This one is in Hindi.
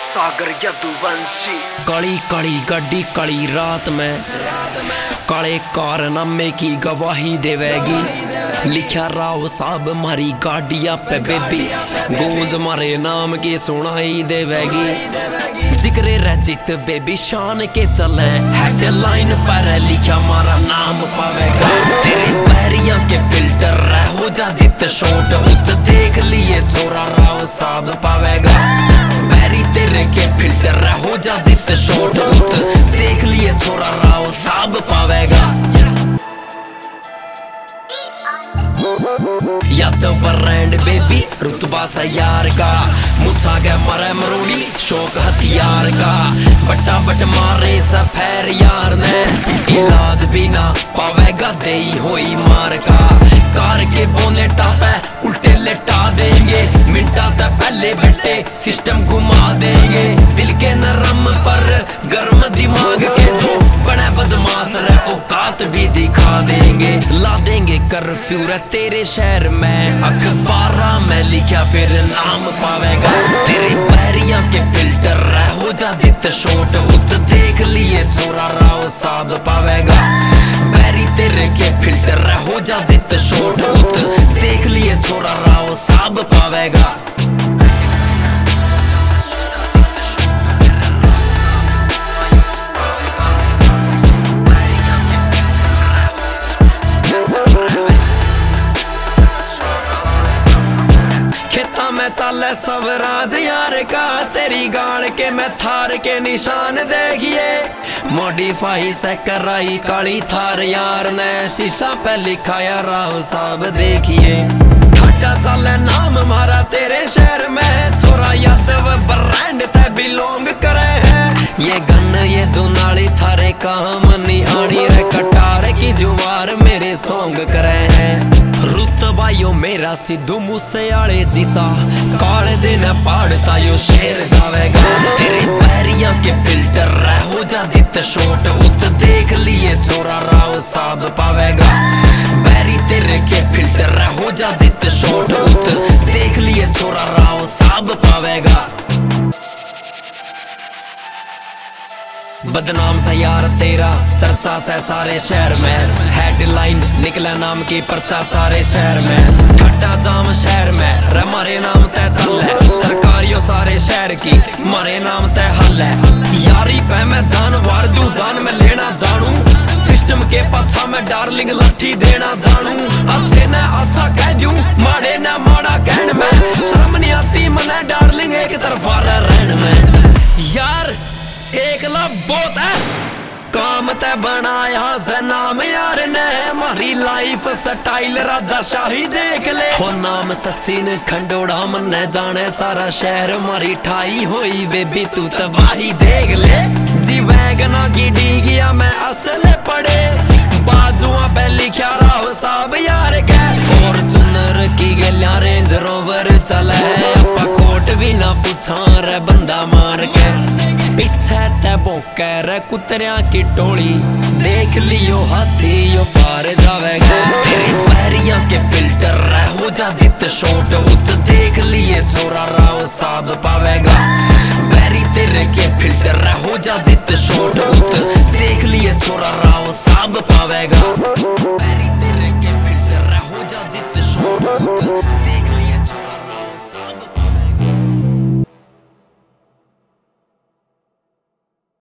सागर यदुवंशी। कड़ी कड़ी गड्डी कड़ी रात में काले कारनामे की गवाही देवेगी। लिखा राव साहब मारी गाड़िया पे बेबी, गूंज मारे नाम की सुनाई देवेगी। जिक्रे रजित बेबी शान के चले, हेडलाइन पर लिखा मारा नाम पावेगा। तेरे पैरिया के फिल्टर हो जा जित शॉट उत देख लिए छोरा राव साहब पावेगा। पैरी तेरे के फिल्टर हो जा जित शॉट उत देख लिए छोरा राव साहब पावेगा। यादव ब्रांड बेबी रुतबा सा यार का, मुझा गया मरे मरोड़ी शौक हथियार का। बट्टा बट मारे सफेर यार ने, इलाज भी ना पावेगा दे होई मार का। कार के बोने टापे उल्टे लेटा देंगे, मिनटा तक पहले बैठे सिस्टम घुमा देंगे। दिल के नरम पर गर्म दिमाग के जो बड़े बदमाश रहे औकात भी दिखा देंगे। ला देंगे कर्फ्यू रे तेरे शहर में, अखबारा में लिखा फिर नाम पावेगा। तेरे पैरिया के फिल्टर हो जा जित शॉट उत देख लिए छोरा राव साहब पावेगा। पैरी तेरे के फिल्टर हो जा जित शॉट उत देख लिए छोरा राव साहब पावेगा। चल सब राज यार का, तेरी गाड़ के मैं थार के निशान देखिए। मॉडिफाई से कराई काली थार यार ने, शीशा पे लिखाया राव साहब देखिए। ठाटा चल नाम मारा तेरे शहर में, छोरा यादव ब्रांड ते बिलोंग करे है। ये गन ये दुनाली थारे काम नहीं आनी रे, कटार की जुवार मेरे सॉन्ग करे है। रुतबा यो मेरा सिद्धू मूसेवाले जिसा, कालजे न पाड़ता यो शेर जावेगा। तेरे पैरिया के फिल्टर हो जा जित शॉट उत देख लिए छोरा राव साहब पावेगा। पैरी तेरे के फिल्टर हो जा जित शॉट उत देख लिए छोरा राव साहब पावेगा। बदनाम सा यार तेरा चर्चा से सारे शहर में, हेडलाइन निकला नाम की पर्चा सारे शहर में। ठट्टा जाम शहर में रे मारे नाम तय चल है, सरकारियों सारे शहर की मारे नाम तय हल है। यारी पे मैं जान वार दूं जान में लेना जानू, सिस्टम के पछा में डार्लिंग लाठी देना जानू। अच्छे ने अच्छा कह दूं माड़े ने माड़ा कहन में, शर्म नहीं आती मने डार्लिंग एक तरफा रहन में। यार एकला बहुत है काम ते बनाया से नाम यार ने, हमारी लाइफ स्टाइल राजा शाही देख ले। हो नाम सचिन खंडोड़ा मन जाने सारा शहर, हमारी ठाई होई बेबी तू तबाही देख ले। जी वैगना की डीगिया में असले पड़े, बाजुआ पे लिखा राव साहब यार के। फॉर्च्यूनर की गलियां रेंज रोवर चले, अपा कोट भी ना पूछा रे बंदा मार के। पीछे ते भौंके रे कुतरिया की टोली, देख लियो हाथी यो पार जावेगा। तेरे पैरिया के फिल्टर हो जा जित शॉट उत देख लिए छोरा राव साहब पावेगा। पैरी तेरे के फिल्टर हो जा जित शॉट उत देख लिए छोरा राव साहब पावेगा।